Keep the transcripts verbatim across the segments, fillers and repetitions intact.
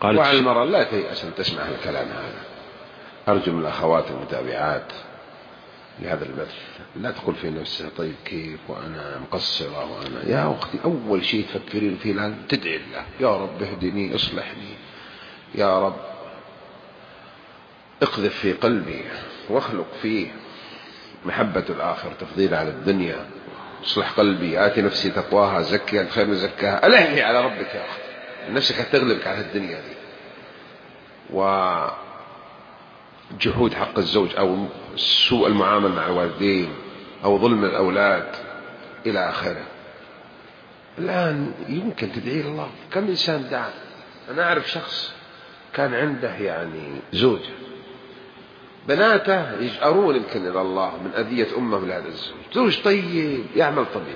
وعلى المرأة لا تيأس أن تسمع الكلام هذا. أرجو من الأخوات المتابعات لهذا البث لا تقول في نفسها طيب كيف وأنا مقصرة وأنا، يا أختي أول شيء تفكرين فيه الآن تدعي الله، يا رب اهدني اصلحني، يا رب اقذف في قلبي واخلق فيه محبة الآخر تفضيل على الدنيا، اصلح قلبي، آتي نفسي تقواها زكي الخير من زكاها. ألحي على ربك يا أختي، نفسك هتغلبك على الدنيا دي. وجحود حق الزوج أو سوء المعاملة مع الوالدين أو ظلم الأولاد إلى آخره. الآن يمكن تدعي الله. كم إنسان دعا. أنا أعرف شخص كان عنده يعني زوجة، بناته يجأرون يمكن إلى الله من أذية أمه لهذا الزوج، زوج طيب يعمل طبيب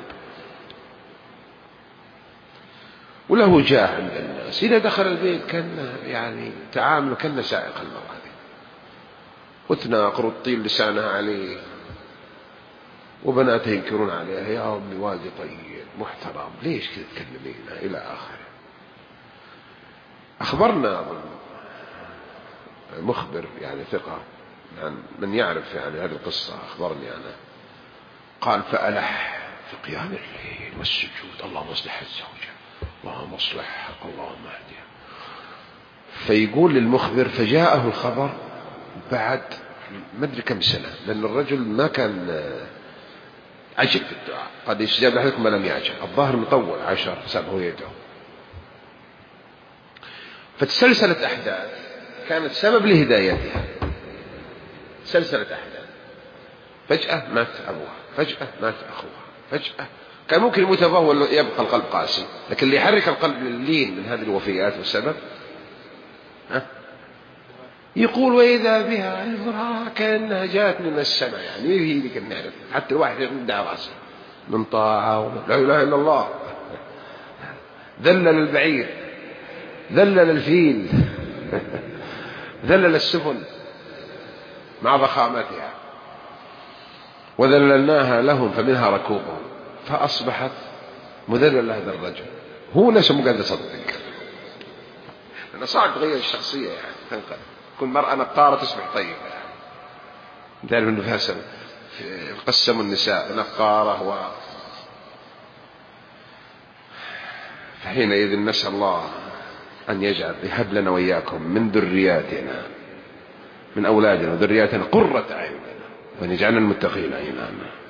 وله جاه عند الناس، إذا دخل البيت كان يعني تعامل كان سائق المرأة دي، وتناقر وتطيل لسانها عليه، وبناته ينكرون عليها، يا أمي والدي طيب محترم ليش كذا تكلمينه إلى آخره. أخبرنا مخبر يعني ثقة يعني من يعرف يعني هذه القصة، أخبرني أنا قال فألح في قيام الليل والسجود، اللهم اصلح الزوجة، اللهم اصلح، اللهم اهدها. فيقول للمخبر فجاءه الخبر بعد ما أدري كم سنة، لأن الرجل ما كان عجب في الدعاء، قد يستجاب لكم ما لم يعجب، الظاهر مطول عشر سبعه يدعو. فتسلسلت أحداث كانت سبب لهدايتها، سلسلة أحداث، فجأة مات أبوها، فجأة مات أخوها، فجأة كان ممكن يموت أبوه ويبقى القلب قاسي، لكن اللي يحرك القلب للين من هذه الوفيات والسبب ها؟ يقول وإذا بها المرأة كأنها جاءت من السماء، يعني هي اللي كنا نعرف، حتى الواحد يدعى رأسه من طاعة لا إله إلا الله، ذلل البعير، ذلل الفيل، ذلل السفن مع ضخامتها، وذللناها لهم فمنها ركوبهم، فأصبحت مذلل هذا الرجل. هو نفسه مو قادر يصدق، لأنه صعب تغير الشخصية يعني، كل مرأة نقارة تصبح طيبة يعني. تعرف أنه فاسم قسموا النساء نقارة و فحينئذ نسأل الله أن يجعل يهب لنا وإياكم من ذرياتنا من أولادنا وذرياتنا قرة أعين، وأن يجعلنا المتقين إماما.